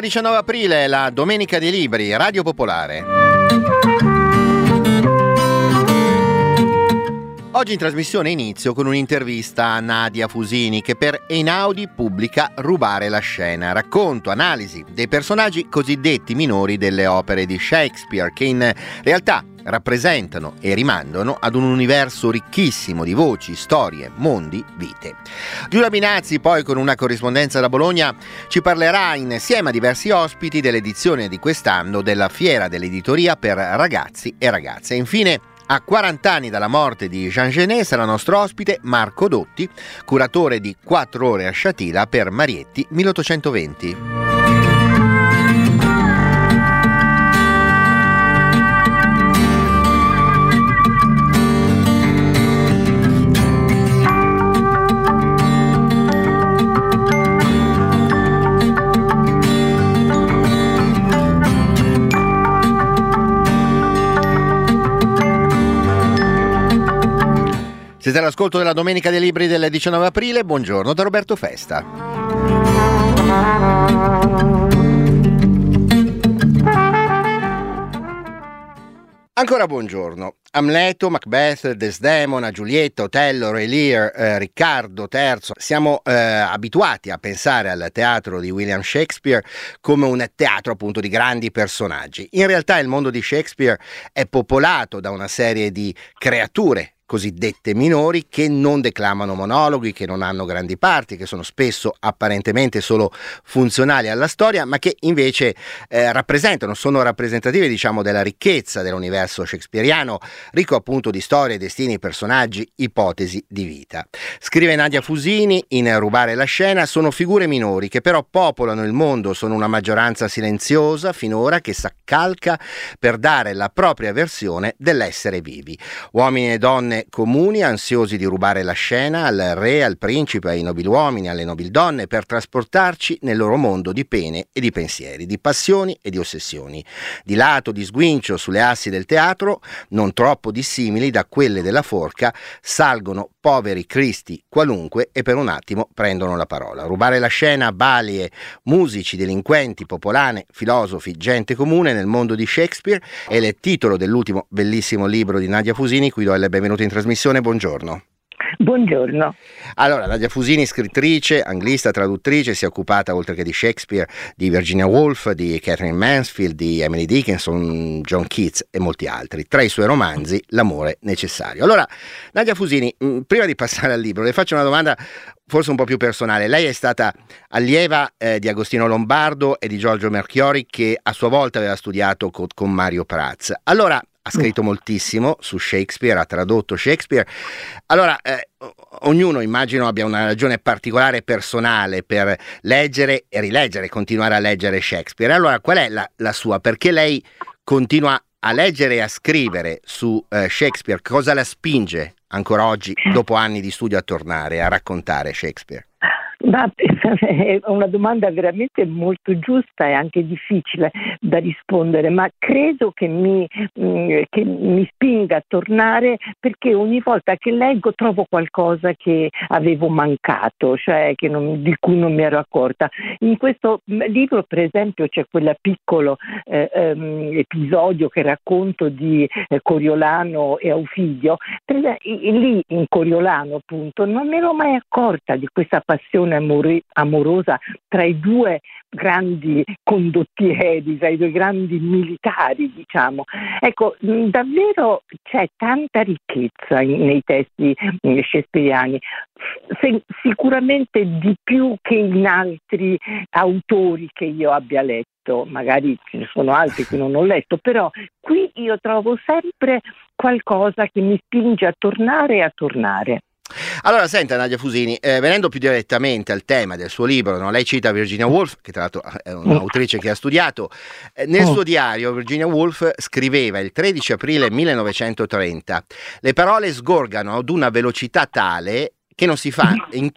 19 aprile, la Domenica dei Libri, Radio Popolare. Oggi in trasmissione inizio con un'intervista a Nadia Fusini che per Einaudi pubblica Rubare la scena, racconto, analisi dei personaggi cosiddetti minori delle opere di Shakespeare che in realtà rappresentano e rimandano ad un universo ricchissimo di voci, storie, mondi, vite. Giulia Binazzi poi con una corrispondenza da Bologna ci parlerà insieme a diversi ospiti dell'edizione di quest'anno della Fiera dell'Editoria per ragazzi e ragazze. E infine, a 40 anni dalla morte di Jean Genet sarà nostro ospite Marco Dotti, curatore di 4 ore a Sciatila per Marietti 1820. Siete all'ascolto della Domenica dei Libri del 19 aprile, buongiorno da Roberto Festa. Ancora buongiorno. Amleto, Macbeth, Desdemona, Giulietta, Otello, Re Lear, Riccardo III. Siamo abituati a pensare al teatro di William Shakespeare come un teatro appunto di grandi personaggi. In realtà il mondo di Shakespeare è popolato da una serie di creature cosiddette minori che non declamano monologhi, che non hanno grandi parti, che sono spesso apparentemente solo funzionali alla storia, ma che invece sono rappresentative diciamo della ricchezza dell'universo shakespeariano, ricco appunto di storie, destini, personaggi, ipotesi di vita. Scrive Nadia Fusini in Rubare la scena: sono figure minori che però popolano il mondo, sono una maggioranza silenziosa finora che s'accalca per dare la propria versione dell'essere vivi. Uomini e donne comuni, ansiosi di rubare la scena al re, al principe, ai nobiluomini, alle nobildonne, per trasportarci nel loro mondo di pene e di pensieri, di passioni e di ossessioni. Di lato, di sguincio sulle assi del teatro, non troppo dissimili da quelle della forca, salgono poveri cristi qualunque e per un attimo prendono la parola. Rubare la scena, balie, musici, delinquenti, popolane, filosofi, gente comune nel mondo di Shakespeare è il titolo dell'ultimo bellissimo libro di Nadia Fusini, cui do il benvenuto in trasmissione. Buongiorno. Buongiorno. Allora, Nadia Fusini, scrittrice, anglista, traduttrice, si è occupata oltre che di Shakespeare, di Virginia Woolf, di Catherine Mansfield, di Emily Dickinson, John Keats e molti altri. Tra i suoi romanzi, L'amore necessario. Allora, Nadia Fusini, prima di passare al libro, le faccio una domanda forse un po' più personale. Lei è stata allieva di Agostino Lombardo e di Giorgio Melchiori, che a sua volta aveva studiato con Mario Prats. Allora, ha scritto moltissimo su Shakespeare, ha tradotto Shakespeare. Allora, ognuno immagino abbia una ragione particolare personale per leggere e rileggere, continuare a leggere Shakespeare. Allora, qual è la sua? Perché lei continua a leggere e a scrivere su Shakespeare? Cosa la spinge ancora oggi, dopo anni di studio, a tornare a raccontare Shakespeare? È una domanda veramente molto giusta e anche difficile da rispondere, ma credo che mi spinga a tornare perché ogni volta che leggo trovo qualcosa che avevo mancato, cioè di cui non mi ero accorta. In questo libro, per esempio, c'è quel piccolo episodio che racconto di Coriolano e Aufidio. Lì in Coriolano, appunto, non mi ero mai accorta di questa passione amorosa tra i due grandi condottieri, tra i due grandi militari, diciamo. Ecco, davvero c'è tanta ricchezza nei testi shakespeariani, sicuramente di più che in altri autori che io abbia letto. Magari ce ne sono altri che non ho letto, però qui io trovo sempre qualcosa che mi spinge a tornare e a tornare. Allora, senta Nadia Fusini, venendo più direttamente al tema del suo libro, no? Lei cita Virginia Woolf, che tra l'altro è un'autrice che ha studiato. Nel suo diario Virginia Woolf scriveva il 13 aprile 1930: le parole sgorgano ad una velocità tale che non si fa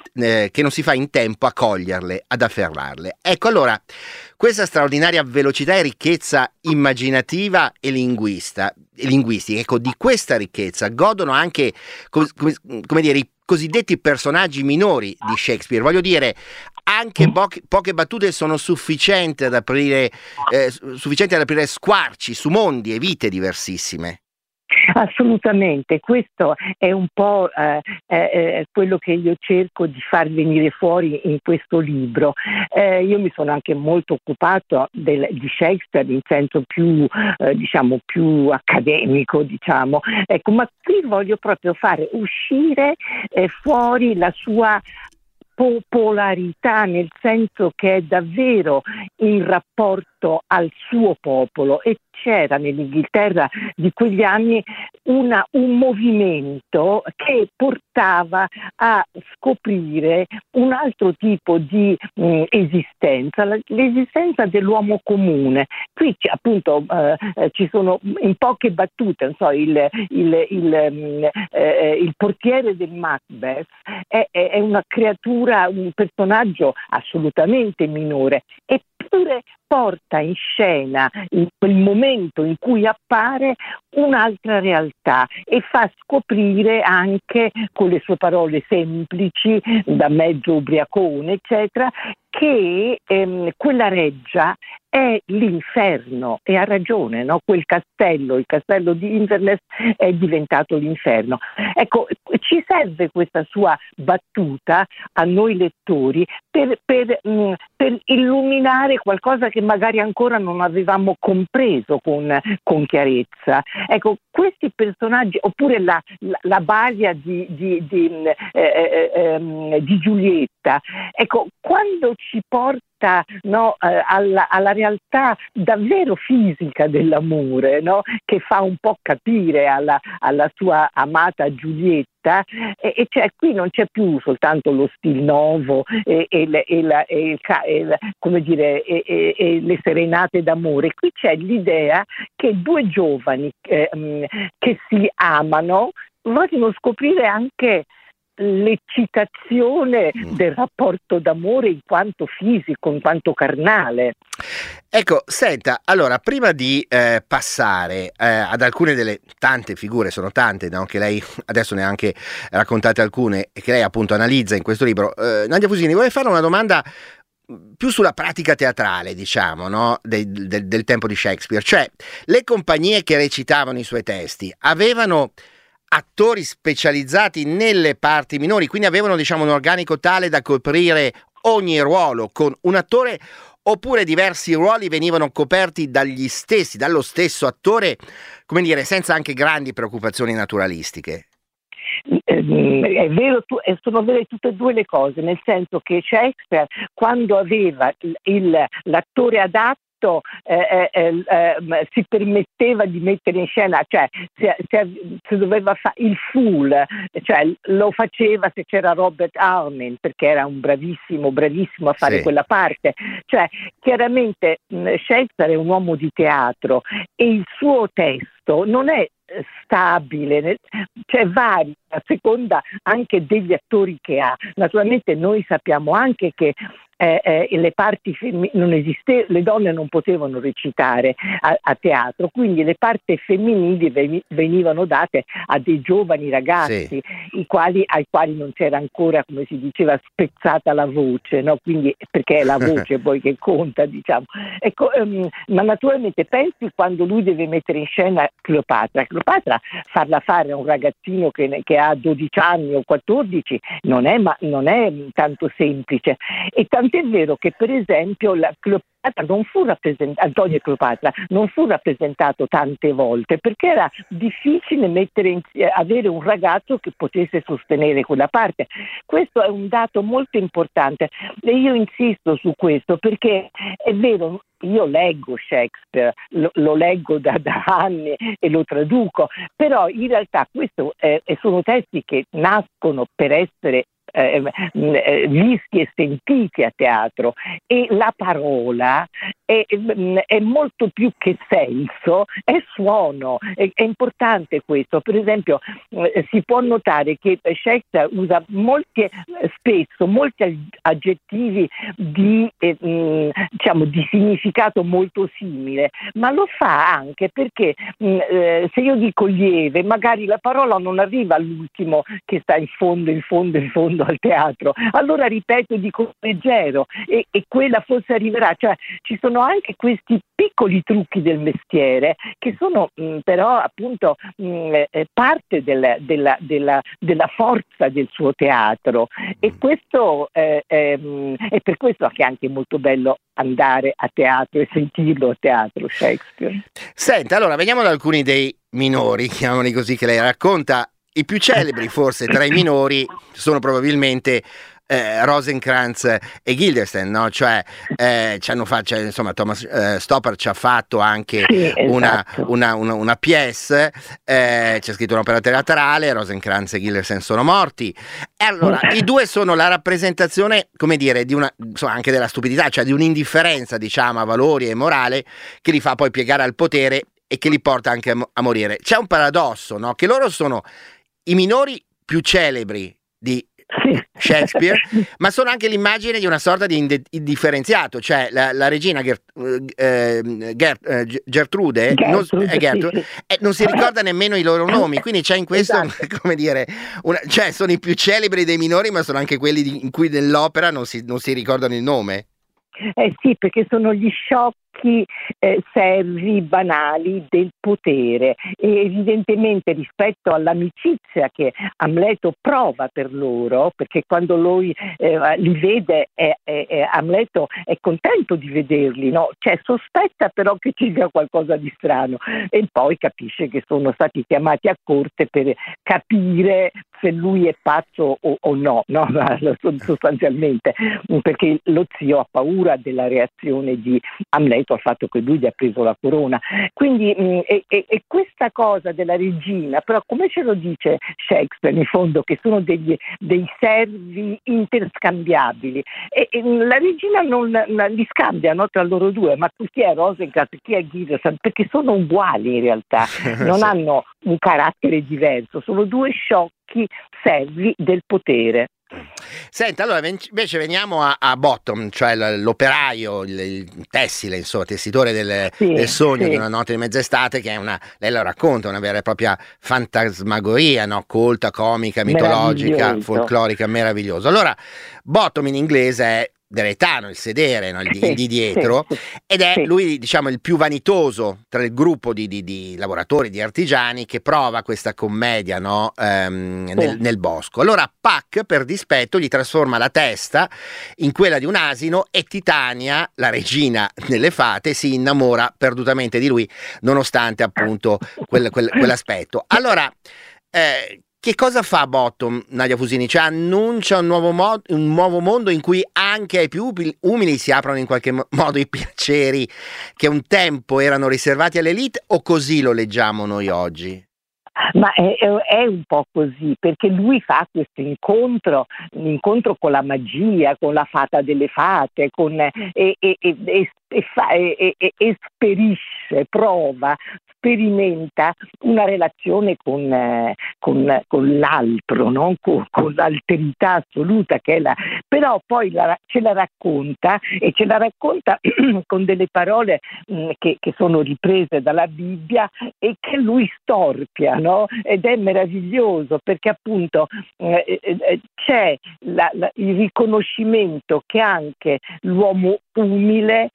in tempo a coglierle, ad afferrarle. Ecco, allora, questa straordinaria velocità e ricchezza immaginativa e linguistica, ecco, di questa ricchezza godono anche, come dire, cosiddetti personaggi minori di Shakespeare. Voglio dire, anche poche battute sono sufficienti ad aprire squarci su mondi e vite diversissime. Assolutamente, questo è un po' quello che io cerco di far venire fuori in questo libro. Io mi sono anche molto occupato di Shakespeare in senso più accademico, diciamo. Ecco, ma qui voglio proprio fare uscire fuori la sua popolarità, nel senso che è davvero in rapporto al suo popolo, e c'era nell'Inghilterra di quegli anni un movimento che portava a scoprire un altro tipo di esistenza, l'esistenza dell'uomo comune. Qui appunto ci sono in poche battute, non so, il portiere del Macbeth è una creatura, un personaggio assolutamente minore, eppure porta in scena, in quel momento in cui appare, un'altra realtà e fa scoprire anche, con le sue parole semplici, da mezzo ubriacone, eccetera, che quella reggia è l'inferno, e ha ragione, no? Quel castello, il castello di Inverness, è diventato l'inferno. Ecco, ci serve questa sua battuta a noi lettori per illuminare qualcosa che magari ancora non avevamo compreso con chiarezza. Ecco, questi personaggi, oppure la balia di Giulietta, ecco, quando ci porta, no, alla realtà davvero fisica dell'amore, no, che fa un po' capire alla sua amata Giulietta, e cioè, qui non c'è più soltanto lo stil novo e le serenate d'amore. Qui c'è l'idea che due giovani che si amano vogliono scoprire anche l'eccitazione del rapporto d'amore in quanto fisico, in quanto carnale. Ecco, senta, allora, prima di passare ad alcune delle tante figure, sono tante, no, che lei adesso ne ha anche raccontate alcune e che lei appunto analizza in questo libro, Nadia Fusini, vorrei fare una domanda più sulla pratica teatrale, diciamo, no, del tempo di Shakespeare. Cioè, le compagnie che recitavano i suoi testi avevano attori specializzati nelle parti minori, quindi avevano, diciamo, un organico tale da coprire ogni ruolo con un attore, oppure diversi ruoli venivano coperti dallo stesso attore, come dire, senza anche grandi preoccupazioni naturalistiche? È vero, sono vere tutte e due le cose, nel senso che Shakespeare, quando aveva l'attore adatto, si permetteva di mettere in scena, cioè se doveva fare il fool, cioè lo faceva se c'era Robert Armin, perché era un bravissimo a fare quella parte. Cioè, chiaramente Shakespeare è un uomo di teatro e il suo testo non è stabile, cioè varia a seconda anche degli attori che ha. Naturalmente noi sappiamo anche che le parti non esistevano, le donne non potevano recitare a teatro, quindi le parti femminili venivano date a dei giovani ragazzi, ai quali non c'era ancora, come si diceva, spezzata la voce, no? Quindi, perché è la voce poi che conta, diciamo. Ecco, ma naturalmente pensi, quando lui deve mettere in scena Cleopatra, farla fare a un ragazzino che ha 12 anni o 14 non è tanto semplice, e tant'è vero che, per esempio, Antonio e Cleopatra non fu rappresentato tante volte perché era difficile avere un ragazzo che potesse sostenere quella parte. Questo è un dato molto importante e io insisto su questo, perché è vero, io leggo Shakespeare, lo leggo da anni e lo traduco, però in realtà sono testi che nascono per essere visti e sentiti a teatro, e la parola è molto più che senso, è suono, è importante questo. Per esempio si può notare che Shakespeare usa spesso molti aggettivi diciamo di significato molto simile, ma lo fa anche perché se io dico lieve, magari la parola non arriva all'ultimo che sta in fondo al teatro, allora ripeto e dico leggero, e quella forse arriverà. Cioè ci sono anche questi piccoli trucchi del mestiere che sono però appunto parte della forza del suo teatro, e questo è per questo che è anche molto bello andare a teatro e sentirlo a teatro, Shakespeare. Senta, allora veniamo ad alcuni dei minori, chiamiamoli così, che lei racconta. I più celebri forse tra i minori sono probabilmente Rosencrantz e Guildenstern, no? Cioè insomma Thomas Stoppard ci ha fatto anche una pièce, c'è scritto un'opera teatrale, Rosencrantz e Guildenstern sono morti, e allora i due sono la rappresentazione, come dire, di insomma, anche della stupidità, cioè di un'indifferenza, diciamo, a valori e morale, che li fa poi piegare al potere e che li porta anche a morire. C'è un paradosso, no? Che loro sono i minori più celebri di Shakespeare, ma sono anche l'immagine di una sorta di indifferenziato, cioè la regina Gertrude non si ricorda nemmeno i loro nomi, quindi c'è in questo, come dire, cioè sono i più celebri dei minori, ma sono anche quelli in cui nell'opera non si ricordano il nome. Sì, perché sono gli sciocchi servi banali del potere, e evidentemente rispetto all'amicizia che Amleto prova per loro, perché quando lui li vede, Amleto è contento di vederli, no? Cioè sospetta però che ci sia qualcosa di strano, e poi capisce che sono stati chiamati a corte per capire se lui è pazzo o no, sostanzialmente, perché lo zio ha paura della reazione di Amleto al fatto che lui gli ha preso la corona. Quindi e questa cosa della regina, però come ce lo dice Shakespeare in fondo, che sono dei servi interscambiabili, e la regina non li scambia, no, tra loro due, ma chi è Rosencrantz, chi è Guildenstern, perché sono uguali in realtà, non hanno un carattere diverso, sono due sciocchi servi del potere. Senta, allora invece veniamo a Bottom, cioè l'operaio, il tessile, insomma, tessitore del sogno di una notte di mezz'estate, che è lei lo racconta, una vera e propria fantasmagoria, no? Colta, comica, mitologica, folclorica, meravigliosa. Allora, Bottom in inglese è deretano, il sedere, no? Il di dietro, ed è lui, diciamo, il più vanitoso tra il gruppo di lavoratori, di artigiani, che prova questa commedia, no? Nel bosco. Allora Puck, per dispetto, gli trasforma la testa in quella di un asino, e Titania, la regina delle fate, si innamora perdutamente di lui, nonostante appunto quell'aspetto. Allora che cosa fa Bottom, Nadia Fusini? Cioè annuncia un nuovo mondo in cui anche ai più umili si aprono in qualche modo i piaceri che un tempo erano riservati all'elite, o così lo leggiamo noi oggi? Ma è un po' così, perché lui fa questo incontro con la magia, con la fata delle fate, esperisce, prova, sperimenta una relazione con l'altro, no? con l'alterità assoluta che è però poi ce la racconta con delle parole che sono riprese dalla Bibbia e che lui storpia, no? Ed è meraviglioso, perché appunto c'è il riconoscimento che anche l'uomo umile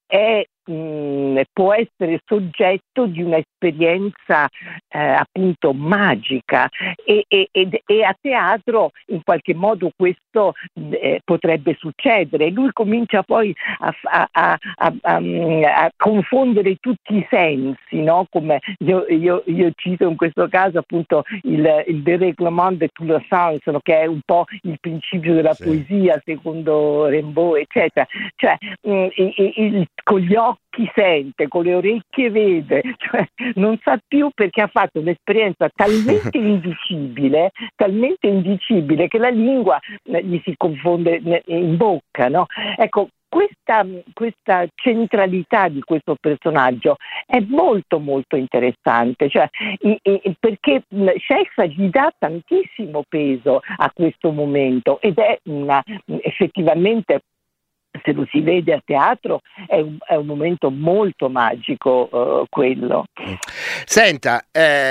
può essere soggetto di un'esperienza appunto magica, e a teatro in qualche modo questo potrebbe succedere. Lui comincia poi a confondere tutti i sensi, no? Come io cito in questo caso appunto il dérèglement de tout le sens, no? Che è un po' il principio della poesia secondo Rimbaud, eccetera, cioè con gli occhi occhi sente, con le orecchie vede, cioè non sa più, perché ha fatto un'esperienza talmente indicibile che la lingua gli si confonde in bocca, no? Ecco, questa centralità di questo personaggio è molto molto interessante, cioè, perché Shakespeare gli dà tantissimo peso a questo momento, ed è effettivamente, se lo si vede a teatro, è un momento molto magico, quello. Senta,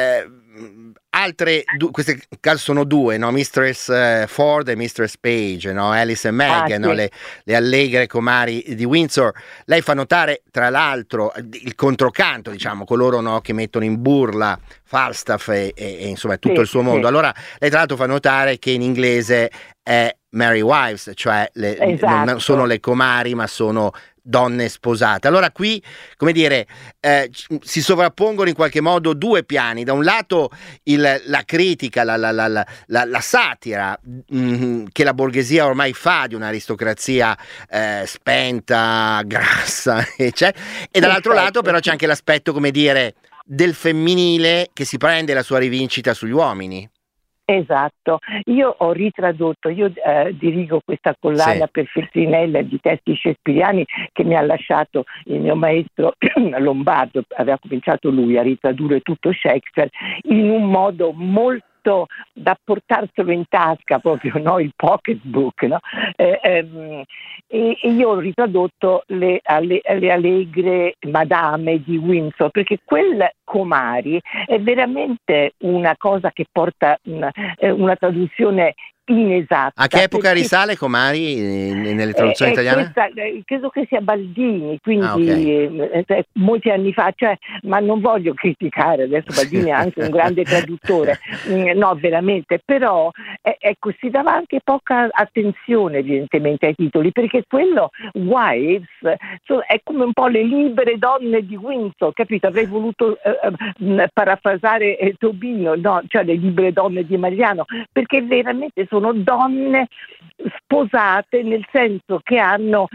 queste caso sono due, no? Mistress Ford e Mistress Page, no? Alice e Meg, no? Sì. Le allegre comari di Windsor. Lei fa notare, tra l'altro, il controcanto, diciamo, coloro, no, che mettono in burla Falstaff e insomma tutto il suo mondo. Allora, lei tra l'altro fa notare che in inglese è Merry Wives, cioè non sono le comari, ma sono donne sposate. Allora qui, come dire, si sovrappongono in qualche modo due piani: da un lato la critica, la satira che la borghesia ormai fa di un'aristocrazia spenta, grassa, eccetera, e dall'altro lato però c'è anche l'aspetto, come dire, del femminile che si prende la sua rivincita sugli uomini. Esatto, io ho ritradotto, dirigo questa collana per Feltrinella di testi shakespeariani che mi ha lasciato il mio maestro Lombardo. Aveva cominciato lui a ritradurre tutto Shakespeare in un modo molto da portarselo in tasca, proprio, no? Il pocketbook, no? E io ho ritradotto le allegre madame di Windsor, perché quel comari è veramente una cosa che porta una traduzione inesatta. A che epoca risale Comari nelle traduzioni italiane? Credo che sia Baldini, quindi molti anni fa, cioè, ma non voglio criticare, adesso Baldini è anche un grande traduttore, no, veramente, però ecco, si dava anche poca attenzione evidentemente ai titoli, perché quello Wives è come un po' le libere donne di Windsor, capito? Avrei voluto parafrasare Tobino, no? Cioè le libere donne di Mariano, perché veramente sono donne sposate, nel senso che hanno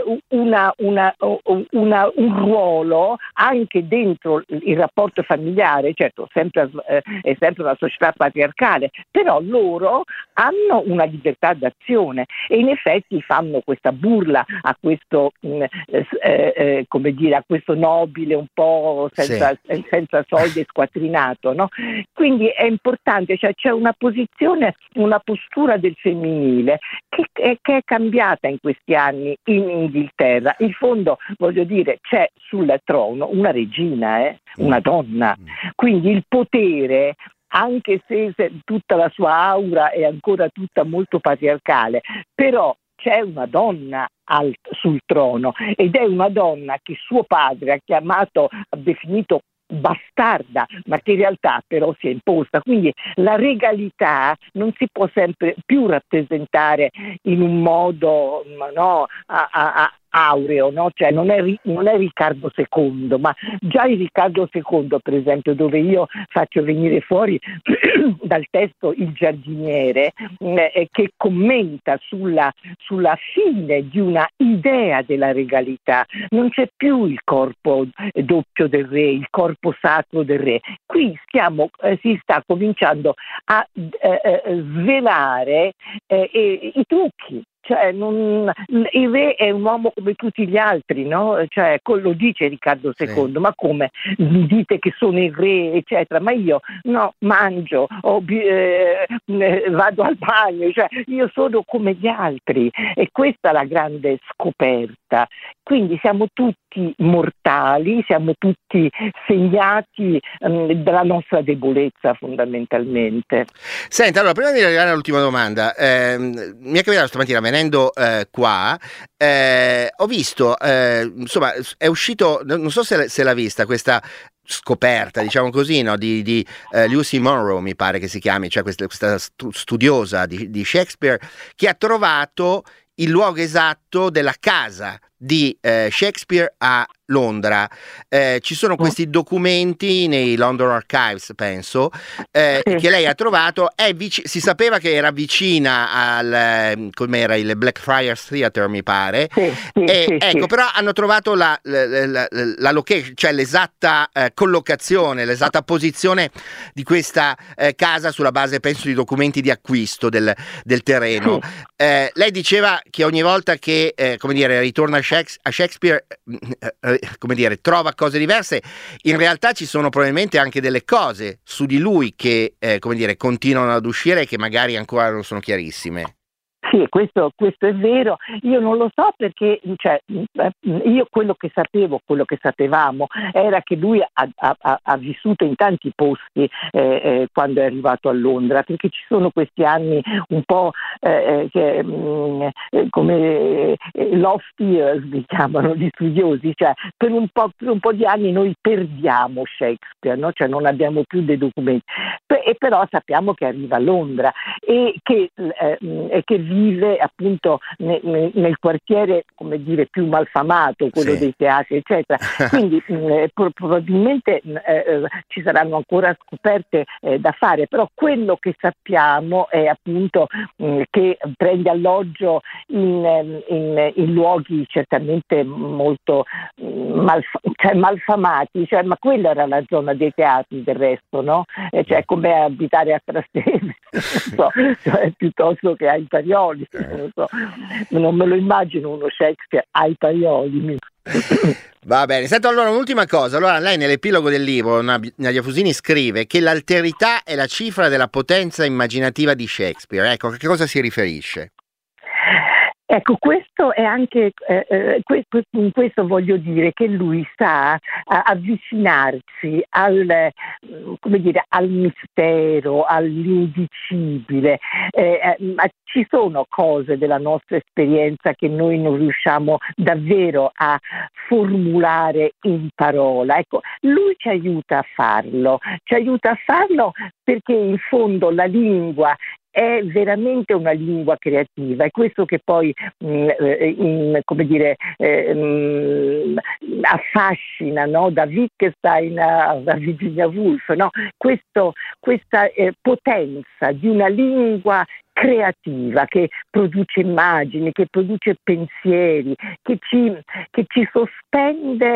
un ruolo anche dentro il rapporto familiare. Certo, è sempre una società patriarcale, però loro hanno una libertà d'azione e in effetti fanno questa burla a questo come dire, a questo nobile un po' senza soldi e squattrinato, no? Quindi è importante, cioè c'è una posizione, una postura del femminile che è cambiata in questi anni in Inghilterra. In fondo, voglio dire, c'è sul trono una regina, una donna, quindi il potere, anche se tutta la sua aura è ancora tutta molto patriarcale, però c'è una donna sul trono, ed è una donna che suo padre ha definito bastarda, ma che in realtà però si è imposta. Quindi la regalità non si può sempre più rappresentare in un modo, no, aureo, no? Cioè non è Riccardo II, ma già il Riccardo II, per esempio, dove io faccio venire fuori dal testo il giardiniere che commenta sulla fine di una idea della regalità. Non c'è più il corpo doppio del re, il corpo sacro del re. Qui si sta cominciando a svelare i trucchi. Cioè, il re è un uomo come tutti gli altri, no? Cioè, lo dice Riccardo II, ma come? Mi dite che sono il re, eccetera, ma io no, mangio, vado al bagno, cioè io sono come gli altri, e questa è la grande scoperta. Quindi siamo tutti mortali, siamo tutti segnati dalla nostra debolezza, fondamentalmente. Senta, allora, prima di arrivare all'ultima domanda, mi è capitato stamattina venendo qua, ho visto, insomma, è uscito, non so se l'ha vista questa scoperta, diciamo così, no, di Lucy Monroe, mi pare che si chiami, cioè questa studiosa di Shakespeare, che ha trovato il luogo esatto della casa di Shakespeare a Londra. Ci sono questi documenti nei London Archives, penso, che lei ha trovato. Si sapeva che era vicina al com'era il Blackfriars Theatre, mi pare. Ecco, però hanno trovato la location, cioè l'esatta collocazione, l'esatta posizione di questa casa sulla base, penso, di documenti di acquisto del terreno. Lei diceva che ogni volta che ritorna a Shakespeare, trova cose diverse. In realtà ci sono probabilmente anche delle cose su di lui che continuano ad uscire e che magari ancora non sono chiarissime. Sì, questo è vero. Io non lo so perché, io quello che sapevamo era che lui ha vissuto in tanti posti quando è arrivato a Londra, perché ci sono questi anni un po' come lost years, li chiamano gli studiosi, cioè per un po' di anni noi perdiamo Shakespeare, no? Cioè non abbiamo più dei documenti, e però sappiamo che arriva a Londra e che vive appunto nel quartiere, più malfamato, quello dei teatri, eccetera. Quindi probabilmente ci saranno ancora scoperte da fare, però quello che sappiamo è appunto che prende alloggio in luoghi certamente molto malfamati, ma quella era la zona dei teatri del resto, no? Cioè come abitare a Trastevere, piuttosto che ai Parioli. Non me lo immagino uno Shakespeare ai Parioli. Va bene, sento allora un'ultima cosa. Allora lei nell'epilogo del libro, Nadia Fusini, scrive che l'alterità è la cifra della potenza immaginativa di Shakespeare. Ecco, a che cosa si riferisce? Ecco, questo è anche, in questo voglio dire che lui sa avvicinarsi al mistero, all'indicibile. Ci sono cose della nostra esperienza che noi non riusciamo davvero a formulare in parola. Ecco, lui ci aiuta a farlo perché in fondo la lingua è veramente una lingua creativa, è questo che poi affascina, no? Da Wittgenstein a Virginia Woolf, no? Questa potenza di una lingua creativa che produce immagini, che produce pensieri, che ci sospende,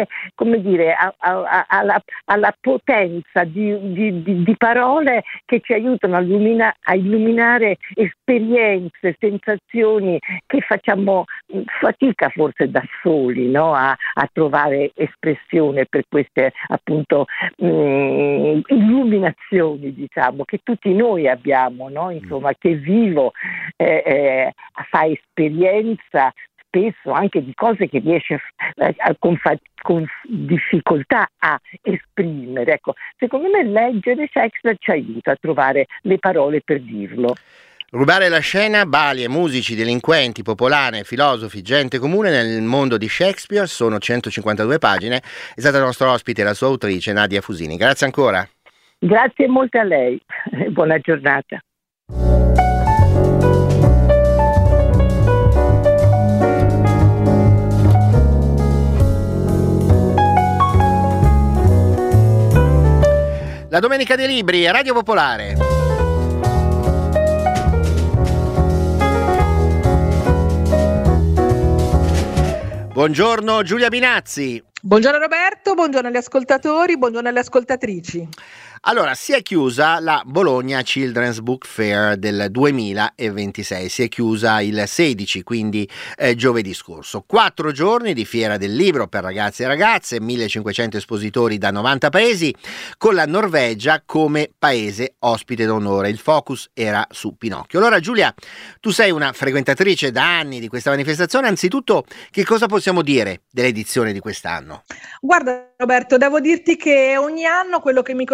alla potenza di parole che ci aiutano a illuminare esperienze, sensazioni che facciamo fatica forse da soli, no? a trovare espressione per queste appunto illuminazioni, che tutti noi abbiamo, no? Insomma, che vivo fa esperienza spesso anche di cose che riesce con difficoltà a esprimere. Ecco, secondo me leggere Shakespeare ci aiuta a trovare le parole per dirlo. Rubare la scena, balie, musici, delinquenti, popolane, filosofi, gente comune nel mondo di Shakespeare, sono 152 pagine. È stata nostra ospite la sua autrice Nadia Fusini. Grazie ancora. Grazie molto a lei. Buona giornata. La Domenica dei Libri, Radio Popolare. Buongiorno Giulia Binazzi. Buongiorno Roberto, buongiorno agli ascoltatori, buongiorno alle ascoltatrici. Allora, si è chiusa la Bologna Children's Book Fair del 2026, si è chiusa il 16, quindi giovedì scorso. 4 giorni di fiera del libro per ragazzi e ragazze, 1500 espositori da 90 paesi, con la Norvegia come paese ospite d'onore. Il focus era su Pinocchio. Allora Giulia, tu sei una frequentatrice da anni di questa manifestazione, anzitutto che cosa possiamo dire dell'edizione di quest'anno? Guarda Roberto, devo dirti che ogni anno quello che mi colpisce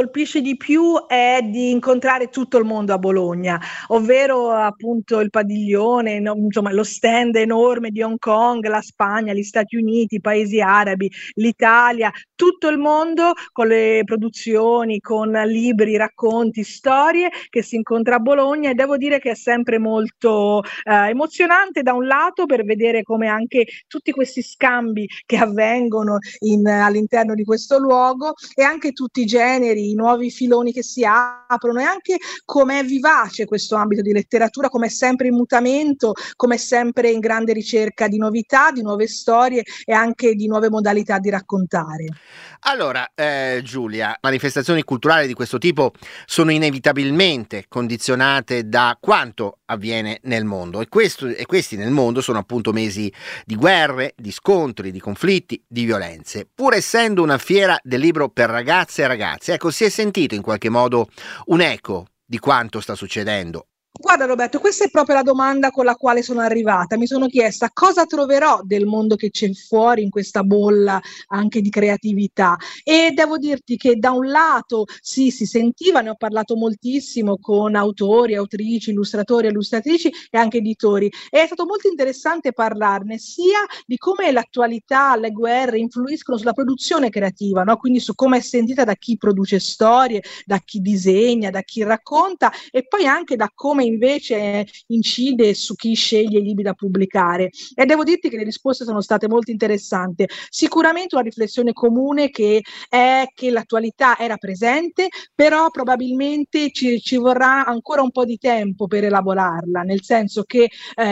di più è di incontrare tutto il mondo a Bologna, ovvero appunto il padiglione, insomma lo stand enorme di Hong Kong, la Spagna, gli Stati Uniti, i paesi arabi, l'Italia, tutto il mondo con le produzioni, con libri, racconti, storie che si incontra a Bologna, e devo dire che è sempre molto emozionante da un lato, per vedere come anche tutti questi scambi che avvengono all'interno di questo luogo, e anche tutti i generi, i nuovi filoni che si aprono, e anche come è vivace questo ambito di letteratura, come è sempre in mutamento, come è sempre in grande ricerca di novità, di nuove storie e anche di nuove modalità di raccontare. Allora, Giulia, manifestazioni culturali di questo tipo sono inevitabilmente condizionate da quanto avviene nel mondo, e questi nel mondo sono appunto mesi di guerre, di scontri, di conflitti, di violenze. Pur essendo una fiera del libro per ragazze e ragazzi, ecco, si è sentito in qualche modo un eco di quanto sta succedendo? Guarda Roberto, questa è proprio la domanda con la quale sono arrivata. Mi sono chiesta cosa troverò del mondo che c'è fuori in questa bolla anche di creatività, e devo dirti che da un lato sì, si sentiva, ne ho parlato moltissimo con autori, autrici, illustratori, illustratrici e anche editori, e è stato molto interessante parlarne sia di come l'attualità, le guerre influiscono sulla produzione creativa, no? Quindi su come è sentita da chi produce storie, da chi disegna, da chi racconta, e poi anche da come invece incide su chi sceglie i libri da pubblicare. E devo dirti che le risposte sono state molto interessanti. Sicuramente una riflessione comune che è che l'attualità era presente, però probabilmente ci vorrà ancora un po' di tempo per elaborarla, nel senso che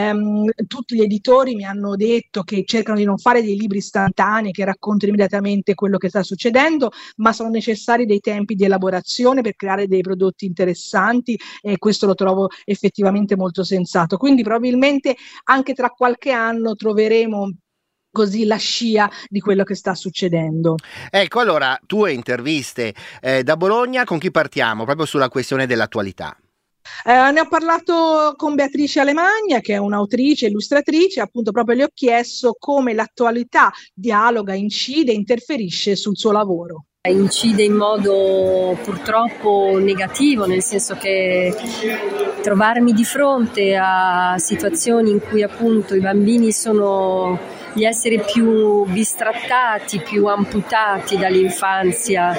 tutti gli editori mi hanno detto che cercano di non fare dei libri istantanei che raccontino immediatamente quello che sta succedendo, ma sono necessari dei tempi di elaborazione per creare dei prodotti interessanti, e questo lo trovo effettivamente molto sensato. Quindi probabilmente anche tra qualche anno troveremo così la scia di quello che sta succedendo. Ecco, allora, tue interviste da Bologna, con chi partiamo? Proprio sulla questione dell'attualità. Ne ho parlato con Beatrice Alemagna, che è un'autrice, illustratrice, appunto proprio le ho chiesto come l'attualità dialoga, incide, interferisce sul suo lavoro. Incide in modo purtroppo negativo, nel senso che trovarmi di fronte a situazioni in cui appunto i bambini sono gli esseri più bistrattati, più amputati dall'infanzia,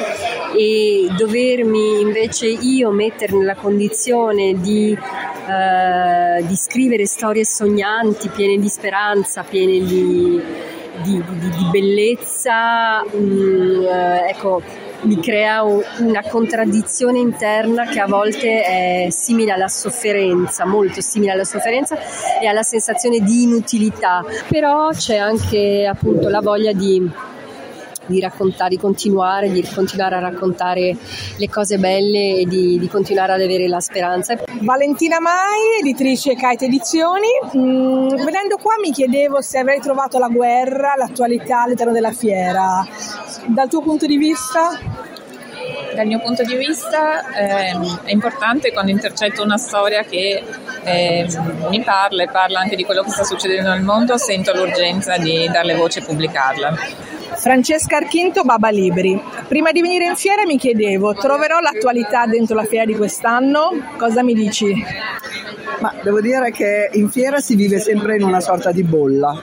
e dovermi invece io mettere nella condizione di scrivere storie sognanti, piene di speranza, piene di bellezza, ecco, mi crea una contraddizione interna che a volte è simile alla sofferenza, molto simile alla sofferenza e alla sensazione di inutilità, però c'è anche appunto la voglia di raccontare, di continuare a raccontare le cose belle e di continuare ad avere la speranza. Valentina Mai, editrice Kite Edizioni. Venendo qua mi chiedevo se avrei trovato la guerra, l'attualità all'interno della fiera. Dal tuo punto di vista? Dal mio punto di vista è importante quando intercetto una storia che mi parla anche di quello che sta succedendo nel mondo, sento l'urgenza di darle voce e pubblicarla. Francesca Archinto, Baba Libri. Prima di venire in fiera mi chiedevo, troverò l'attualità dentro la fiera di quest'anno? Cosa mi dici? Ma devo dire che in fiera si vive sempre in una sorta di bolla.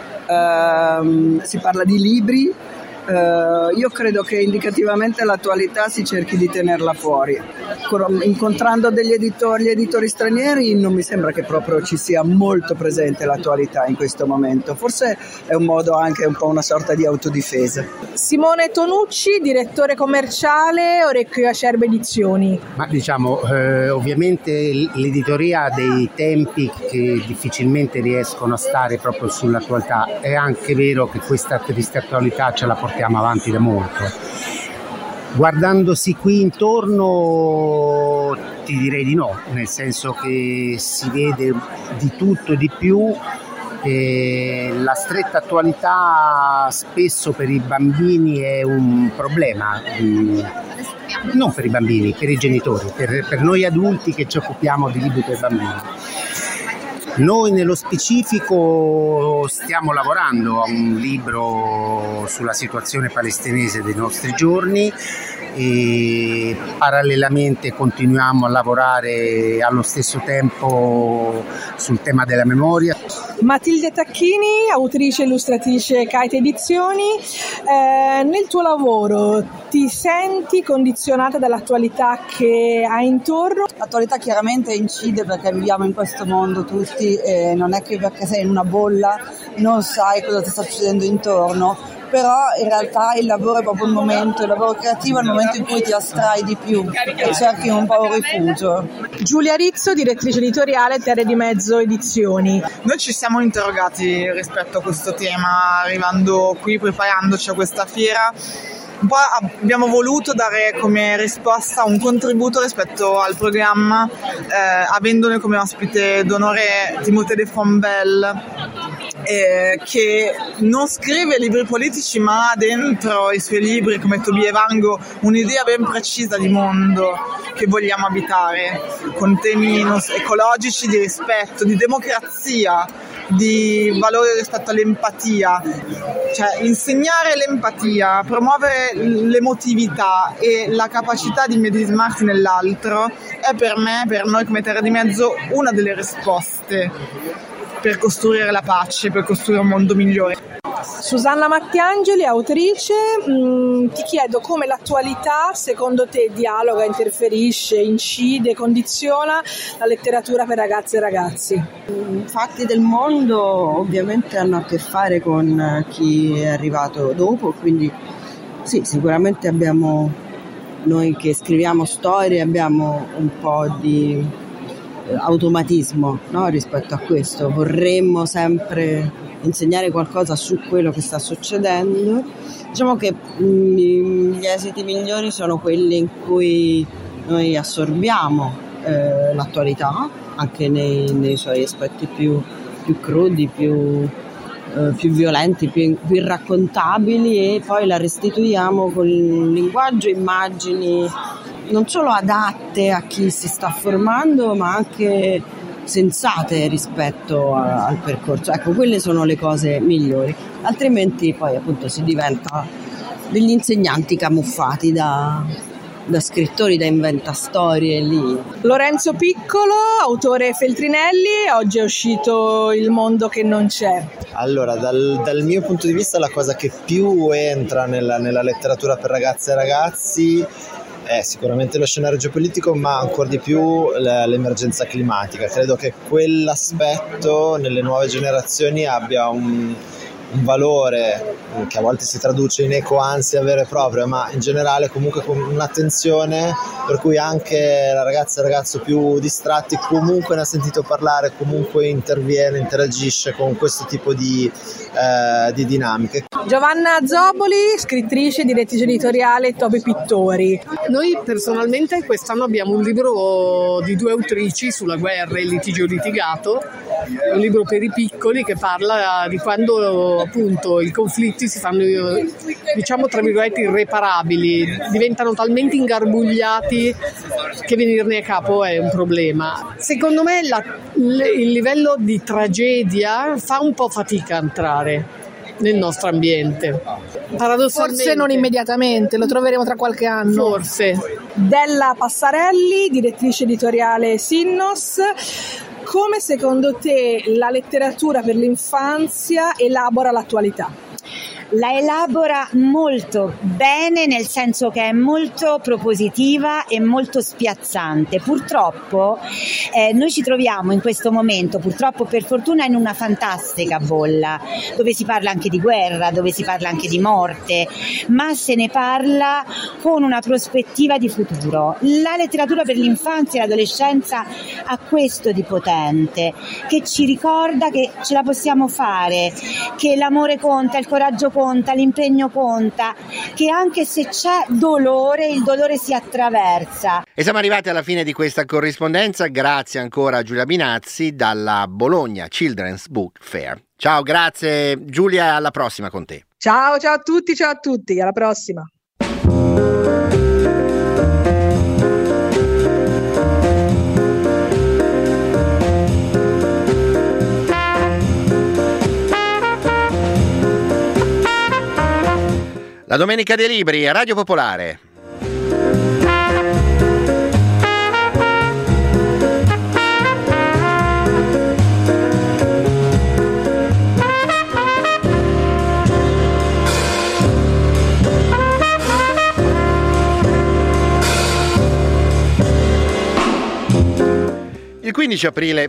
Si parla di libri. Io credo che indicativamente l'attualità si cerchi di tenerla fuori. Incontrando gli editori stranieri, non mi sembra che proprio ci sia molto presente l'attualità in questo momento. Forse è un modo anche un po' una sorta di autodifesa. Simone Tonucci, direttore commerciale, Orecchio Acerbe Edizioni. Ma diciamo, ovviamente l'editoria ha dei tempi che difficilmente riescono a stare proprio sull'attualità. È anche vero che questa triste attualità ce la portiamo avanti da molto. Guardandosi qui intorno ti direi di no, nel senso che si vede di tutto e di più. La stretta attualità spesso per i bambini è un problema, non per i bambini, per i genitori, per noi adulti che ci occupiamo di libri per bambini. Noi nello specifico stiamo lavorando a un libro sulla situazione palestinese dei nostri giorni e parallelamente continuiamo a lavorare allo stesso tempo sul tema della memoria. Matilde Tacchini, autrice e illustratrice Kite Edizioni, nel tuo lavoro ti senti condizionata dall'attualità che hai intorno? L'attualità chiaramente incide perché viviamo in questo mondo tutti e non è che perché sei in una bolla non sai cosa ti sta succedendo intorno, però in realtà il lavoro è proprio il lavoro creativo è il momento in cui ti astrai di più e cerchi un po' un rifugio. Giulia Rizzo, direttrice editoriale Terre di Mezzo Edizioni. Noi ci siamo interrogati rispetto a questo tema arrivando qui, preparandoci a questa fiera. Un po' abbiamo voluto dare come risposta un contributo rispetto al programma, avendone come ospite d'onore Timothée de Fombelle, che non scrive libri politici ma ha dentro i suoi libri come Tobie e Vango un'idea ben precisa di mondo che vogliamo abitare, con temi ecologici, di rispetto, di democrazia, di valore rispetto all'empatia, cioè insegnare l'empatia, promuovere l'emotività e la capacità di medesimarsi nell'altro è per noi come Terra di Mezzo una delle risposte per costruire la pace, per costruire un mondo migliore. Susanna Mattiangeli, autrice, ti chiedo come l'attualità secondo te dialoga, interferisce, incide, condiziona la letteratura per ragazze e ragazzi. Fatti del mondo ovviamente hanno a che fare con chi è arrivato dopo, quindi sì, sicuramente noi che scriviamo storie abbiamo un po' di automatismo, no? Rispetto a questo vorremmo sempre insegnare qualcosa su quello che sta succedendo. Diciamo che gli esiti migliori sono quelli in cui noi assorbiamo l'attualità anche nei suoi aspetti più crudi, più violenti, più irraccontabili, e poi la restituiamo con linguaggio e immagini non solo adatte a chi si sta formando ma anche sensate rispetto al percorso. Ecco, quelle sono le cose migliori, altrimenti poi appunto si diventa degli insegnanti camuffati da scrittori, da inventastorie lì. Lorenzo Piccolo, autore Feltrinelli, oggi è uscito Il mondo che non c'è. Allora, dal mio punto di vista la cosa che più entra nella letteratura per ragazze e ragazzi è sicuramente lo scenario geopolitico, ma ancora di più l'emergenza climatica. Credo che quell'aspetto nelle nuove generazioni abbia un valore che a volte si traduce in ecoansia vera e propria, ma in generale comunque con un'attenzione per cui anche la ragazza e il ragazzo più distratti comunque ne ha sentito parlare, comunque interviene, interagisce con questo tipo di dinamiche. Giovanna Zoboli, scrittrice e direttrice editoriale Topi Pittori. Noi personalmente quest'anno abbiamo un libro di 2 autrici sulla guerra e il litigio litigato, un libro per i piccoli che parla di quando appunto i conflitti si fanno, diciamo tra virgolette, irreparabili, diventano talmente ingarbugliati che venirne a capo è un problema. Secondo me il livello di tragedia fa un po' fatica a entrare nel nostro ambiente. Paradossalmente. Forse non immediatamente, lo troveremo tra qualche anno. Forse. Della Passarelli, direttrice editoriale Sinnos. Come secondo te la letteratura per l'infanzia elabora l'attualità? La elabora molto bene, nel senso che è molto propositiva e molto spiazzante. Purtroppo noi ci troviamo in questo momento, purtroppo per fortuna, in una fantastica bolla dove si parla anche di guerra, dove si parla anche di morte, ma se ne parla con una prospettiva di futuro. La letteratura per l'infanzia e l'adolescenza ha questo di potente, che ci ricorda che ce la possiamo fare, che l'amore conta, il coraggio conta, l'impegno conta, che anche se c'è dolore, il dolore si attraversa. E siamo arrivati alla fine di questa corrispondenza, grazie ancora a Giulia Binazzi dalla Bologna Children's Book Fair. Ciao, grazie Giulia, alla prossima con te. Ciao a tutti, alla prossima. La Domenica dei Libri a Radio Popolare. Il 15 aprile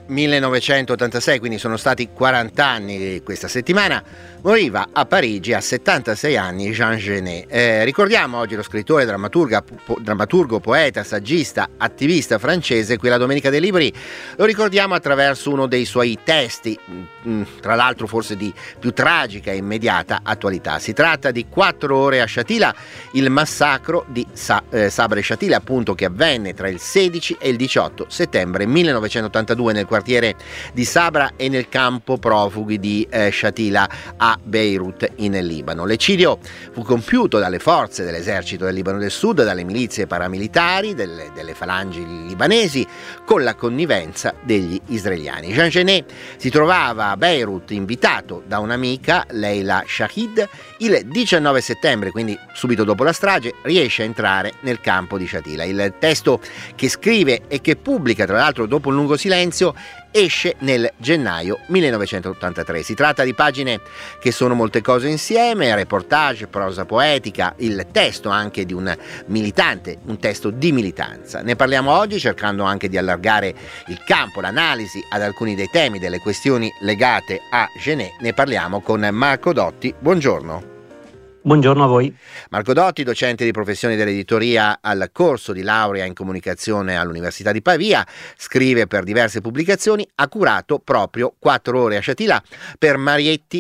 1986, quindi sono stati 40 anni questa settimana, moriva a Parigi a 76 anni Jean Genet. Ricordiamo oggi lo scrittore, drammaturgo, poeta, saggista, attivista francese. Qui la Domenica dei Libri lo ricordiamo attraverso uno dei suoi testi, tra l'altro forse di più tragica e immediata attualità. Si tratta di 4 ore a Shatila, il massacro di Sabra e Shatila, appunto, che avvenne tra il 16 e il 18 settembre 1982 nel quartiere di Sabra e nel campo profughi di Shatila a Beirut in Libano. L'eccidio fu compiuto dalle forze dell'esercito del Libano del Sud, dalle milizie paramilitari, delle falangi libanesi, con la connivenza degli israeliani. Jean Genet si trovava a Beirut, invitato da un'amica, Leila Shahid. Il 19 settembre, quindi subito dopo la strage, riesce a entrare nel campo di Shatila. Il testo che scrive e che pubblica, tra l'altro dopo un lungo silenzio, esce nel gennaio 1983. Si tratta di pagine che sono molte cose insieme: reportage, prosa poetica, il testo anche di un militante, un testo di militanza. Ne parliamo oggi cercando anche di allargare il campo, l'analisi ad alcuni dei temi, delle questioni legate a Genet. Ne parliamo con Marco Dotti. Buongiorno. Buongiorno a voi. Marco Dotti, docente di professione dell'editoria al corso di laurea in comunicazione all'Università di Pavia, scrive per diverse pubblicazioni, ha curato proprio 4 ore a Shatila per Marietti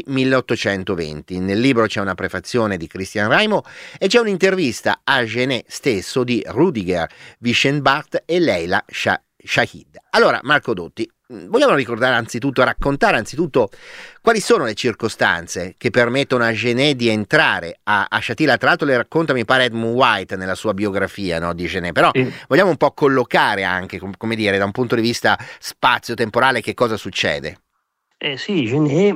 1820. Nel libro c'è una prefazione di Christian Raimo e c'è un'intervista a Genet stesso di Rudiger Wischenbart e Leila Shahid. Allora, Marco Dotti, vogliamo raccontare anzitutto quali sono le circostanze che permettono a Genet di entrare a Shatila. Tra l'altro le racconta, mi pare, Edmund White nella sua biografia, no, di Genet, però vogliamo un po' collocare anche, come dire, da un punto di vista spazio-temporale, che cosa succede. Sì,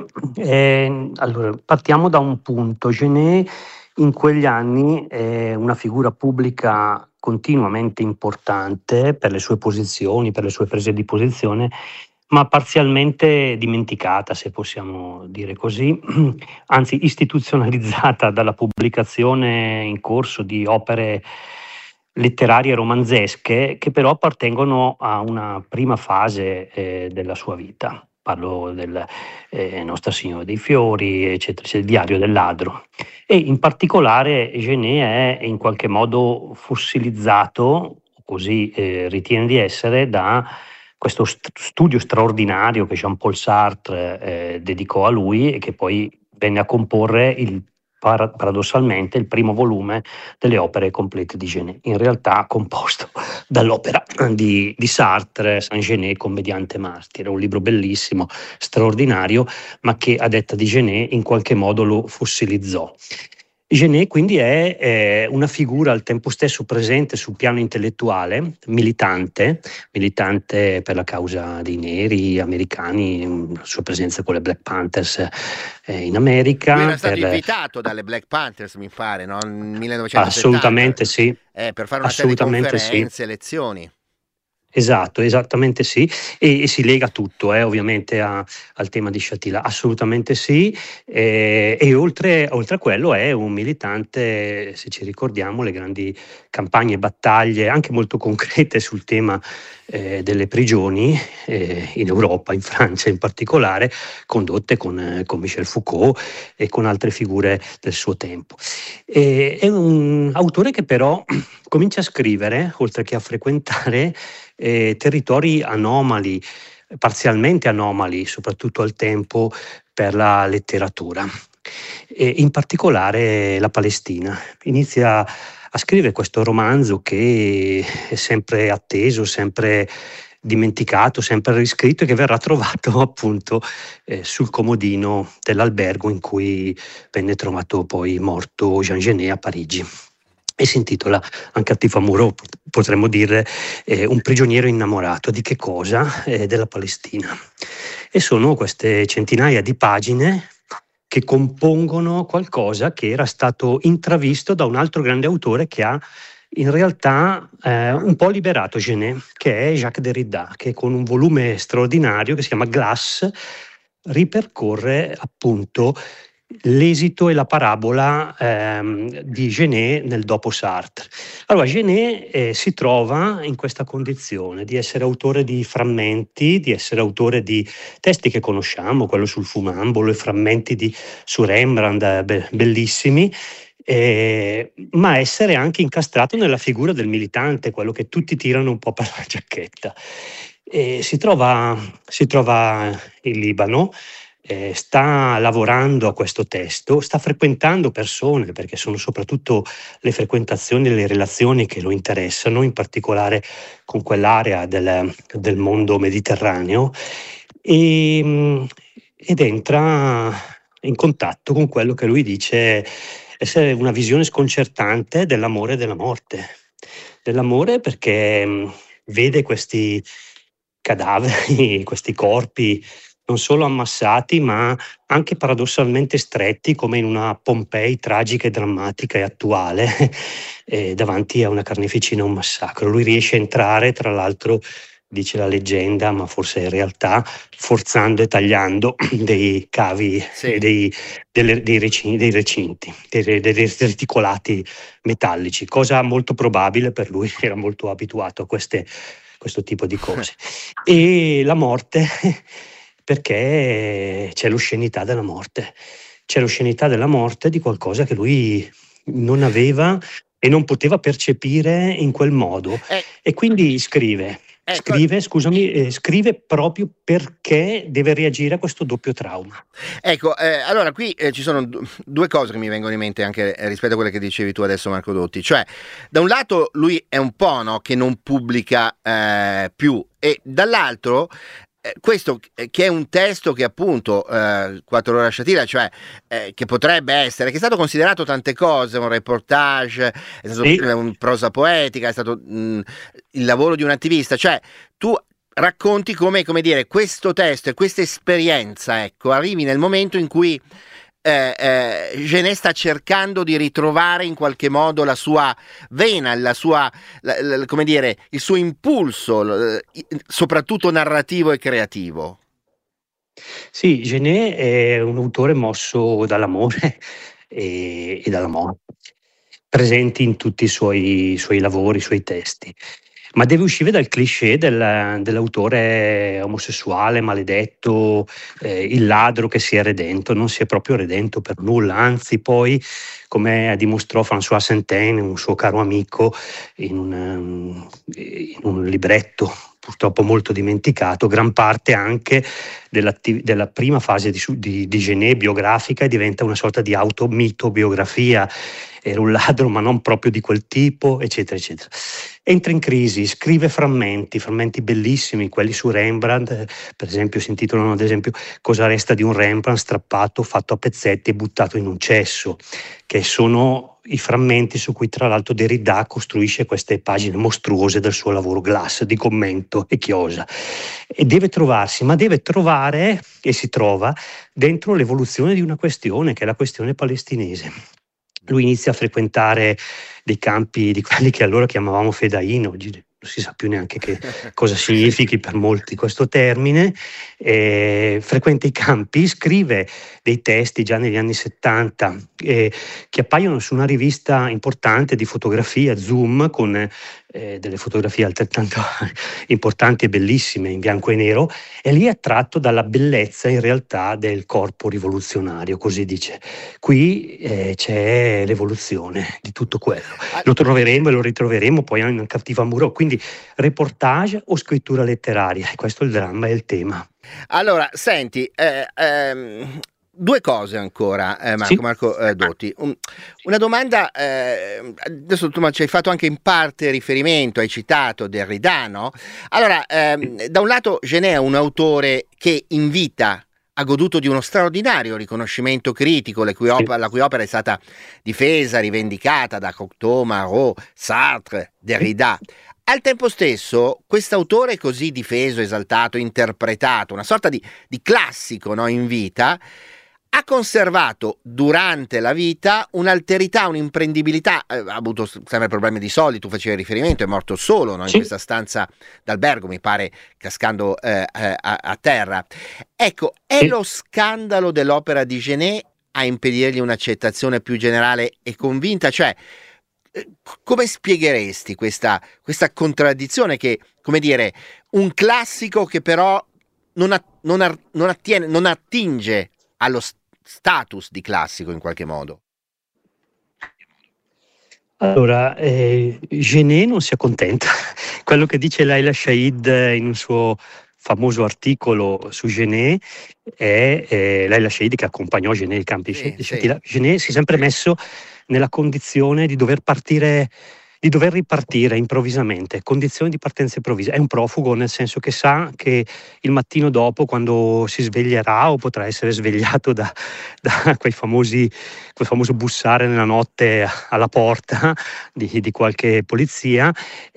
Genet, allora partiamo da un punto. Genet in quegli anni è una figura pubblica continuamente importante per le sue posizioni, per le sue prese di posizione, ma parzialmente dimenticata, se possiamo dire così, anzi istituzionalizzata dalla pubblicazione in corso di opere letterarie romanzesche che però appartengono a una prima fase della sua vita. Parlo del Nostra Signora dei Fiori, eccetera, il Diario del ladro. E in particolare Genet è in qualche modo fossilizzato, così ritiene di essere, da questo studio straordinario che Jean-Paul Sartre dedicò a lui e che poi venne a comporre paradossalmente il primo volume delle opere complete di Genet, in realtà composto dall'opera di Sartre, Saint-Genet, Commediante martire, un libro bellissimo, straordinario, ma che a detta di Genet in qualche modo lo fossilizzò. Genet quindi è una figura al tempo stesso presente sul piano intellettuale, militante per la causa dei neri americani, la sua presenza con le Black Panthers in America. Lui era stato invitato dalle Black Panthers, mi pare, no? Nel 1970. Assolutamente sì. Per fare una serie di conferenze, lezioni. Esatto, esattamente sì, e si lega tutto ovviamente al tema di Shatila, assolutamente sì, e oltre a quello è un militante, se ci ricordiamo le grandi campagne e battaglie anche molto concrete sul tema delle prigioni in Europa, in Francia in particolare, condotte con Michel Foucault e con altre figure del suo tempo. È un autore che però comincia a scrivere, oltre che a frequentare, territori anomali, parzialmente anomali, soprattutto al tempo, per la letteratura, e in particolare la Palestina. Inizia a scrivere questo romanzo che è sempre atteso, sempre dimenticato, sempre riscritto, e che verrà trovato appunto sul comodino dell'albergo in cui venne trovato poi morto Jean Genet a Parigi. E si intitola, anche a Tifamuro potremmo dire, un prigioniero innamorato. Di che cosa? Della Palestina. E sono queste centinaia di pagine che compongono qualcosa che era stato intravisto da un altro grande autore che ha in realtà un po' liberato Genet, che è Jacques Derrida, che con un volume straordinario che si chiama Glass ripercorre appunto l'esito e la parabola di Genet nel dopo Sartre. Allora Genet si trova in questa condizione di essere autore di frammenti, di essere autore di testi che conosciamo, quello sul fumambolo, i frammenti su Rembrandt, bellissimi, ma essere anche incastrato nella figura del militante, quello che tutti tirano un po' per la giacchetta. Si trova in Libano, sta lavorando a questo testo, sta frequentando persone, perché sono soprattutto le frequentazioni e le relazioni che lo interessano, in particolare con quell'area del mondo mediterraneo, ed entra in contatto con quello che lui dice essere una visione sconcertante dell'amore e della morte. Dell'amore perché vede questi cadaveri, questi corpi non solo ammassati ma anche paradossalmente stretti, come in una Pompei tragica e drammatica e attuale, davanti a una carneficina, un massacro. Lui riesce a entrare, tra l'altro, dice la leggenda, ma forse è realtà, forzando e tagliando dei cavi, Sì. dei recinti, dei reticolati metallici, cosa molto probabile per lui, era molto abituato a questo tipo di cose. E la morte, perché c'è l'oscenità della morte, di qualcosa che lui non aveva e non poteva percepire in quel modo, e quindi scrive proprio perché deve reagire a questo doppio trauma. Ecco, allora qui ci sono due cose che mi vengono in mente anche rispetto a quelle che dicevi tu adesso, Marco Dotti. Cioè, da un lato lui è un po', no, che non pubblica più, e dall'altro questo che è un testo che appunto 4 ore a Shatila, cioè che potrebbe essere, che è stato considerato tante cose, un reportage, è stato un prosa poetica, è stato il lavoro di un attivista, cioè tu racconti come dire, questo testo e questa esperienza, ecco, arrivi nel momento in cui Genet sta cercando di ritrovare in qualche modo la sua vena, come dire, il suo impulso, soprattutto narrativo e creativo. Sì, Genet è un autore mosso dall'amore e dalla morte, presenti in tutti i suoi lavori, i suoi testi. Ma deve uscire dal cliché dell'autore omosessuale, maledetto, il ladro che si è redento. Non si è proprio redento per nulla, anzi poi, come dimostrò François Saint-Étienne, un suo caro amico, in un libretto purtroppo molto dimenticato, gran parte anche della prima fase di Genet biografica diventa una sorta di automitobiografia. Era un ladro ma non proprio di quel tipo, eccetera eccetera. Entra in crisi, scrive frammenti bellissimi, quelli su Rembrandt, per esempio si intitolano ad esempio Cosa resta di un Rembrandt strappato, fatto a pezzetti e buttato in un cesso, che sono i frammenti su cui tra l'altro Derrida costruisce queste pagine mostruose del suo lavoro Glass, di commento e chiosa. E deve trovare, e si trova, dentro l'evoluzione di una questione, che è la questione palestinese. Lui inizia a frequentare dei campi di quelli che allora chiamavamo fedain, oggi non si sa più neanche che cosa significhi per molti questo termine, frequenta i campi, scrive dei testi già negli anni 70 che appaiono su una rivista importante di fotografia, Zoom, con delle fotografie altrettanto importanti e bellissime in bianco e nero, e lì è attratto dalla bellezza in realtà del corpo rivoluzionario, così dice. Qui c'è l'evoluzione di tutto quello. Lo troveremo e lo ritroveremo poi in Cattiva Muro, quindi reportage o scrittura letteraria, questo è il dramma e il tema. Allora, senti, due cose ancora, Marco Dotti. Una domanda, adesso tu ci hai fatto anche in parte riferimento, hai citato Derrida, no? Allora, da un lato Genet è un autore che in vita ha goduto di uno straordinario riconoscimento critico, la cui opera è stata difesa, rivendicata da Cocteau, Marot, Sartre, Derrida. Al tempo stesso, quest'autore così difeso, esaltato, interpretato, una sorta di classico, no, in vita, ha conservato durante la vita un'alterità, un'imprendibilità, ha avuto sempre problemi di soldi, tu facevi riferimento, è morto solo, no? In questa stanza d'albergo, mi pare, cascando a terra. Ecco, è lo scandalo dell'opera di Genet a impedirgli un'accettazione più generale e convinta? Cioè, come spiegheresti questa contraddizione che, come dire, un classico che però non attinge allo status di classico in qualche modo? Allora, Genet non si accontenta. Quello che dice Laila Said in un suo famoso articolo su Genet è Laila Said, che accompagnò Genet ai campi di Shatila. Genet si è sempre messo nella condizione di dover ripartire improvvisamente, condizioni di partenza improvvisa. È un profugo, nel senso che sa che il mattino dopo, quando si sveglierà o potrà essere svegliato da quel famoso bussare nella notte alla porta di qualche polizia,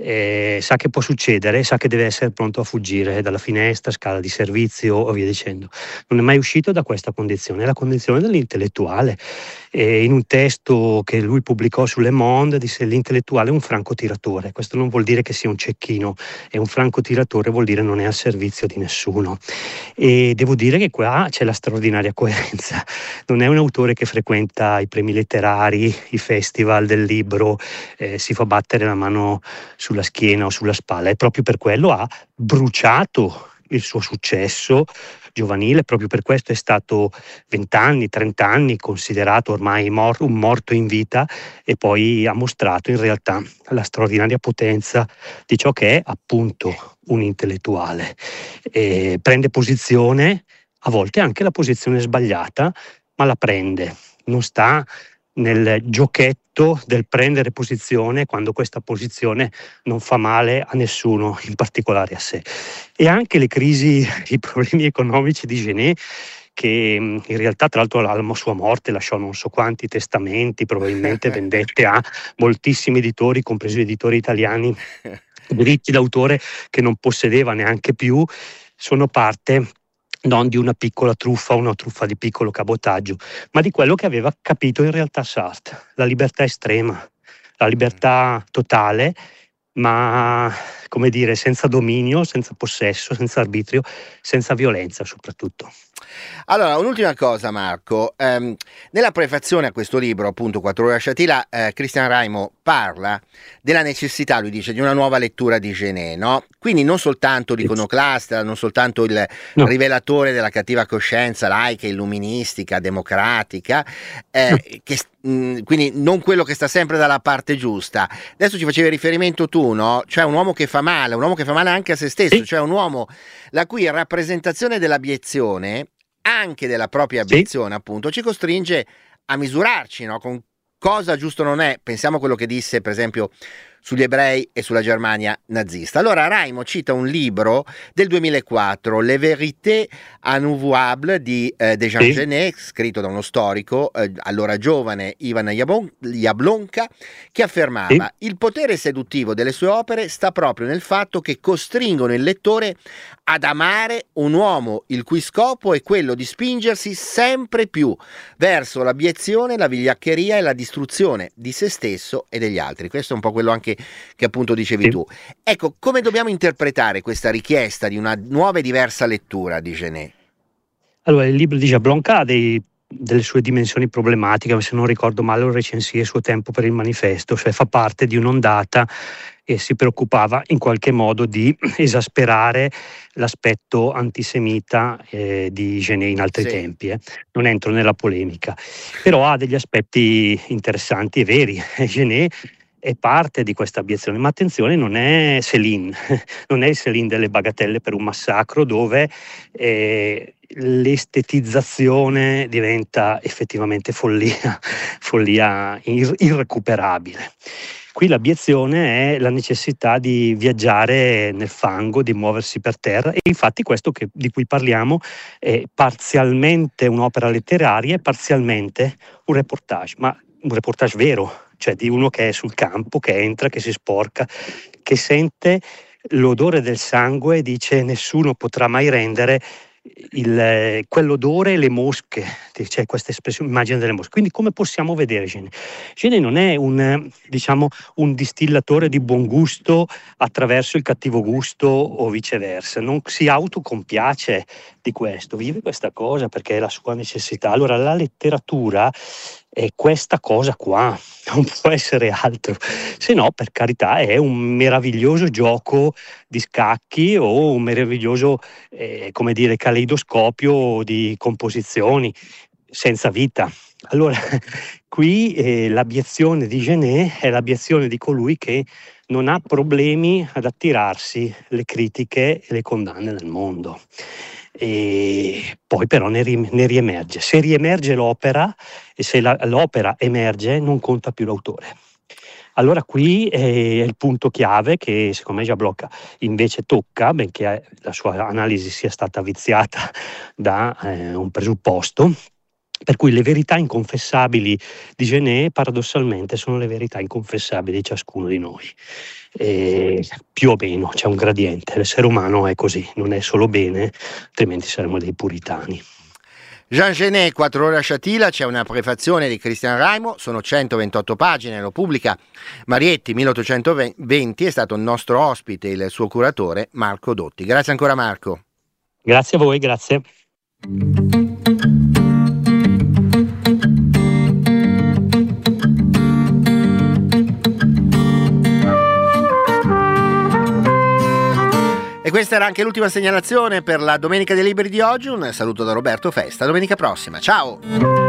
sa che può succedere, sa che deve essere pronto a fuggire dalla finestra, scala di servizio o via dicendo. Non è mai uscito da questa condizione, è la condizione dell'intellettuale. In un testo che lui pubblicò su Le Monde disse: l'intellettuale è un francotiratore. Questo non vuol dire che sia un cecchino, è un francotiratore, vuol dire non è al servizio di nessuno. E devo dire che qua c'è la straordinaria coerenza. Non è un autore che frequenta i premi letterari, i festival del libro, si fa battere la mano sulla schiena o sulla spalla, e proprio per quello ha bruciato il suo successo giovanile. Proprio per questo è stato 20 anni, 30 anni considerato ormai un morto in vita, e poi ha mostrato in realtà la straordinaria potenza di ciò che è appunto un intellettuale. Prende posizione, a volte anche la posizione sbagliata, ma la prende, non sta nel giochetto del prendere posizione quando questa posizione non fa male a nessuno, in particolare a sé. E anche le crisi, i problemi economici di Genet, che in realtà tra l'altro alla sua morte lasciò non so quanti testamenti, probabilmente vendette a moltissimi editori, compresi gli editori italiani, diritti d'autore che non possedeva neanche più, sono parte non di una piccola truffa, una truffa di piccolo cabotaggio, ma di quello che aveva capito in realtà Sartre: la libertà estrema, la libertà totale, ma come dire, senza dominio, senza possesso, senza arbitrio, senza violenza soprattutto. Allora, un'ultima cosa, Marco. Nella prefazione a questo libro, appunto, 4 ore a Shatila, Christian Raimo parla della necessità, lui dice, di una nuova lettura di Genet, no? Quindi non soltanto l'iconoclasta, non soltanto il rivelatore della cattiva coscienza laica, illuministica, democratica, quindi non quello che sta sempre dalla parte giusta. Adesso ci facevi riferimento tu, no? Cioè un uomo che fa male anche a se stesso, cioè un uomo la cui rappresentazione dell'abiezione, anche della propria abiezione, appunto, ci costringe a misurarci, no? Con cosa giusto non è. Pensiamo a quello che disse, per esempio, sugli ebrei e sulla Germania nazista. Allora Raimo cita un libro del 2004, Le vérités inavouables di Jean Genet, scritto da uno storico, allora giovane, Ivan Jablonka, che affermava: il potere seduttivo delle sue opere sta proprio nel fatto che costringono il lettore ad amare un uomo il cui scopo è quello di spingersi sempre più verso l'abiezione, la vigliaccheria e la distruzione di se stesso e degli altri. Questo è un po' quello anche che appunto dicevi tu. Ecco, come dobbiamo interpretare questa richiesta di una nuova e diversa lettura di Genet? Allora, il libro di Jablonka ha delle sue dimensioni problematiche, se non ricordo male lo recensì a suo tempo per il Manifesto, cioè fa parte di un'ondata e si preoccupava in qualche modo di esasperare l'aspetto antisemita di Genet in altri tempi. Non entro nella polemica, però ha degli aspetti interessanti e veri. Genet è parte di questa abiezione, ma attenzione, non è Céline, non è il Céline delle bagatelle per un massacro, dove l'estetizzazione diventa effettivamente follia irrecuperabile. Qui l'abiezione è la necessità di viaggiare nel fango, di muoversi per terra, e infatti questo di cui parliamo è parzialmente un'opera letteraria e parzialmente un reportage, ma un reportage vero, cioè di uno che è sul campo, che entra, che si sporca, che sente l'odore del sangue e dice: nessuno potrà mai rendere quell'odore e le mosche c'è questa espressione, immagine delle mosche. Quindi come possiamo vedere Genet? Genet non è un distillatore di buon gusto attraverso il cattivo gusto o viceversa, non si autocompiace di questo, vive questa cosa perché è la sua necessità. Allora la letteratura è questa cosa qua, non può essere altro, se no per carità è un meraviglioso gioco di scacchi o un meraviglioso caleidoscopio di composizioni senza vita. Allora qui l'abiezione di Genet è l'abiezione di colui che non ha problemi ad attirarsi le critiche e le condanne del mondo. E poi però ne riemerge. Se riemerge l'opera e se l'opera emerge non conta più l'autore. Allora qui è il punto chiave che secondo me Jablocka invece tocca, benché la sua analisi sia stata viziata da un presupposto, per cui le verità inconfessabili di Genet paradossalmente sono le verità inconfessabili di ciascuno di noi. Più o meno c'è un gradiente, l'essere umano è così, non è solo bene, altrimenti saremmo dei puritani. Jean Genet, 4 ore a Sciatila, c'è una prefazione di Christian Raimo, sono 128 pagine, lo pubblica Marietti 1820, è stato il nostro ospite, il suo curatore Marco Dotti. Grazie ancora Marco. Grazie a voi, grazie. E questa era anche l'ultima segnalazione per la Domenica dei Libri di oggi. Un saluto da Roberto Festa. Domenica prossima. Ciao!